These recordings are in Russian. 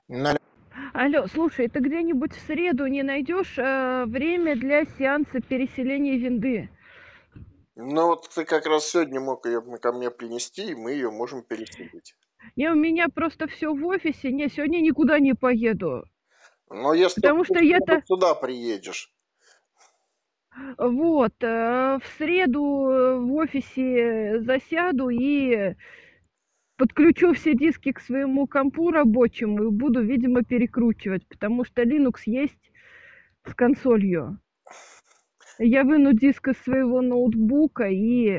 На- Алло, слушай, ты где-нибудь в среду не найдешь время для сеанса переселения винды? Ну вот ты как раз сегодня мог ее ко мне принести, и мы ее можем переселить. Не, у меня просто все в офисе, не, сегодня никуда не поеду. Но если Потому ты что в среду я-то сюда приедешь, вот в среду в офисе засяду и подключу все диски к своему компу рабочему и буду, видимо, перекручивать, потому что Linux есть с консолью. Я выну диск из своего ноутбука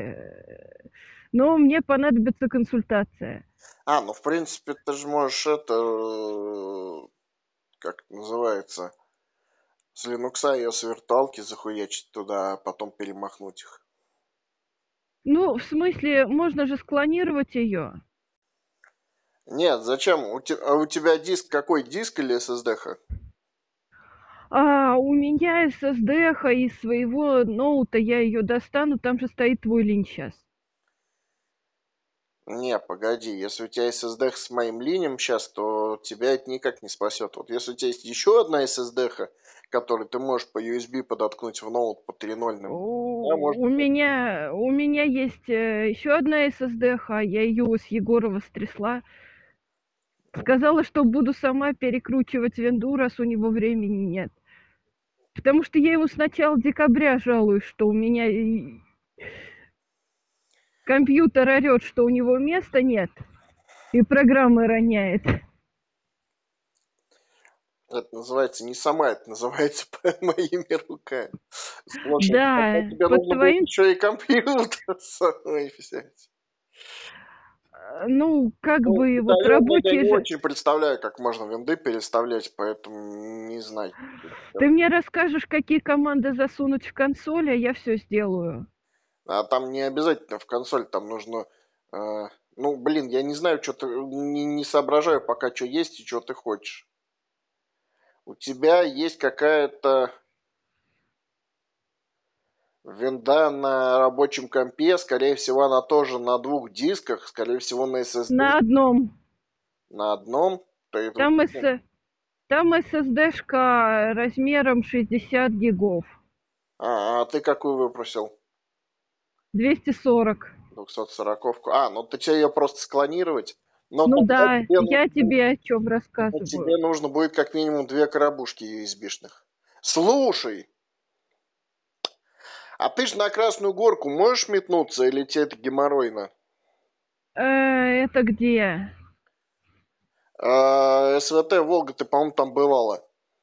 но мне понадобится консультация. ну в принципе ты же можешь это, как это называется, с Линукса ее с виртуалки захуячить туда, а потом перемахнуть их. Ну, в смысле, можно же склонировать ее. Нет, зачем? У тебя диск какой? Диск или SSD-ха? А у меня SSD из своего ноута я ее достану, там же стоит твой линк сейчас. Не, погоди, если у тебя SSD с моим линием сейчас, то тебя это никак не спасет. Вот если у тебя есть еще одна SSD, которую ты можешь по USB подоткнуть в ноут по 3.0, да, может У меня есть еще одна SSD, я ее с Егорова стрясла. Сказала, что буду сама перекручивать винду, раз у него времени нет. Потому что я ему с начала декабря жалуюсь, что у меня компьютер орет, что у него места нет, и программы роняет. это называется не сама, это называется моими руками. Слушай, тогда Да, тебе под нужно будет твоим, еще и компьютер с собой взять. ну, как Ну, бы, вот удаленно я рабочие не же... очень представляю, как можно винды переставлять, поэтому не знаю. Ты мне расскажешь, какие команды засунуть в консоль, а я все сделаю. А там не обязательно в консоль, там нужно... ну, блин, я не знаю, что ты... Не соображаю пока, что есть и что ты хочешь. У тебя есть какая-то винда на рабочем компе, скорее всего, она тоже на двух дисках, скорее всего, на SSD На одном. на одном. Там, там SSD-шка размером 60 гигов. А ты какую выпросил? 240. 240-ку. Ну ты тебе ее просто склонировать. Но Ну тогда да, тебе я нужно будет, тебе о чем тогда тебе рассказываю. нужно будет как минимум две коробушки USB-шных. Слушай, а ты ж на Красную Горку можешь метнуться или тебе это геморройно? Это где? СВТ Волга, ты, по-моему, там бывала.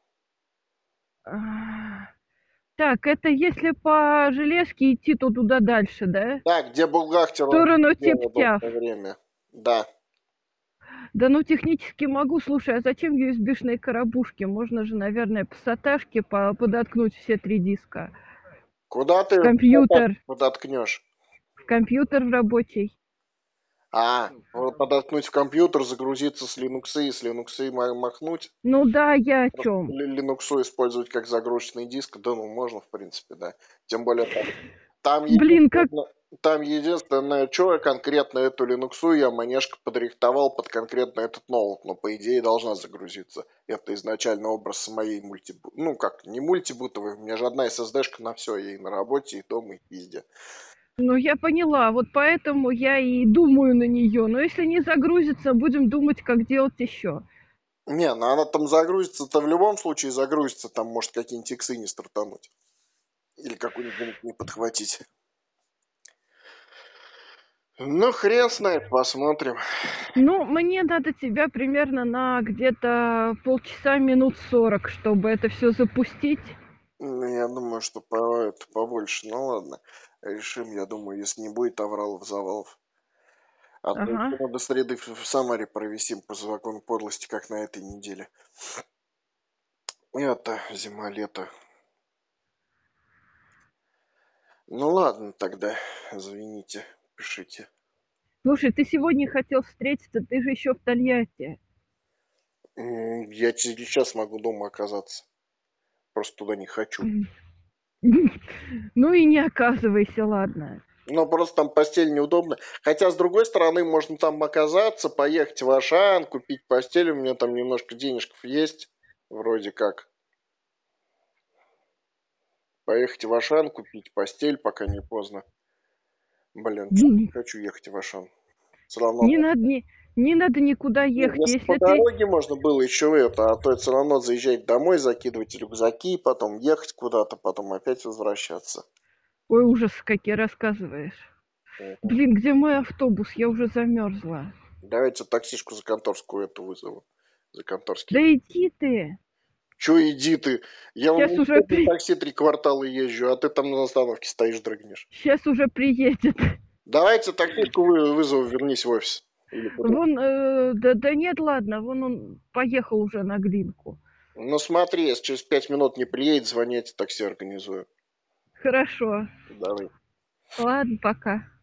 А, Так, это если по железке идти, то туда дальше, да? Да, где В Булгахтер он сторону делал Типтяв. долгое время. Да. Да ну технически могу. Слушай, а зачем USB-шные коробушки? Можно же, наверное, по саташке подоткнуть все три диска. Куда В ты компьютер. подоткнешь? В компьютер в рабочий. Вот подоткнуть в компьютер, загрузиться с Linux и с Linux махнуть. Ну да, я о Просто чем. Linux использовать как загрузочный диск, да, ну можно, в принципе, да. Тем более там Блин, как... единственное, там единственное, что я конкретно эту Linux я манежка подрихтовал под конкретно этот ноут, но по идее должна загрузиться. Это изначально образ с моей ну как, не мультибутовой, у меня же одна SSD-шка на все, и на работе, и дома, и везде. Ну, я поняла. Вот поэтому я и думаю на нее. Но если не загрузится, будем думать, как делать еще. Не, ну она там загрузится-то в любом случае загрузится, там может какие-нибудь иксы не стартануть. Или какой-нибудь не подхватить. Ну, хрен знает, посмотрим. Ну, мне надо тебя примерно на где-то полчаса, минут 40, чтобы это все запустить. Ну, я думаю, что это побольше. Ну ладно, решим, я думаю, если не будет авралов, завалов. А то Ага. еще надо среды в Самаре провести по закону подлости, как на этой неделе. Это зима-лето. Ну ладно тогда, извините, пишите. Слушай, ты сегодня хотел встретиться, ты же еще в Тольятти. Я через час могу дома оказаться. Просто туда не хочу. Ну и не оказывайся, ладно. Ну, просто там постель неудобная. Хотя, с другой стороны, можно там оказаться, поехать в Ашан, купить постель. У меня там немножко денежков есть, вроде как. Поехать в Ашан, купить постель, пока не поздно. Блин, что-то не М, хочу ехать в Ашан. Все равно, Не надо, не надо никуда нет, ехать. если по Если ты... дороге можно было еще это, а то все равно заезжать домой, закидывать рюкзаки, потом ехать куда-то, потом опять возвращаться. Ой, ужас, какие рассказываешь. Мгм. Блин, где мой автобус? Я уже замерзла. Давайте таксишку за конторскую эту вызову. За Да конторский. иди ты. Че иди ты? Я вон Сейчас на уже, на такси 3 квартала езжу, а ты там на остановке стоишь, дрыгнешь. Сейчас уже приедет. Давайте таксишку вызову, вернись в офис. Или куда. Вон, да нет, ладно, вон он поехал уже на Глинку. Ну смотри, если через 5 минут не приедет, звони, я тебе такси организую. Хорошо. Давай. Ладно, пока.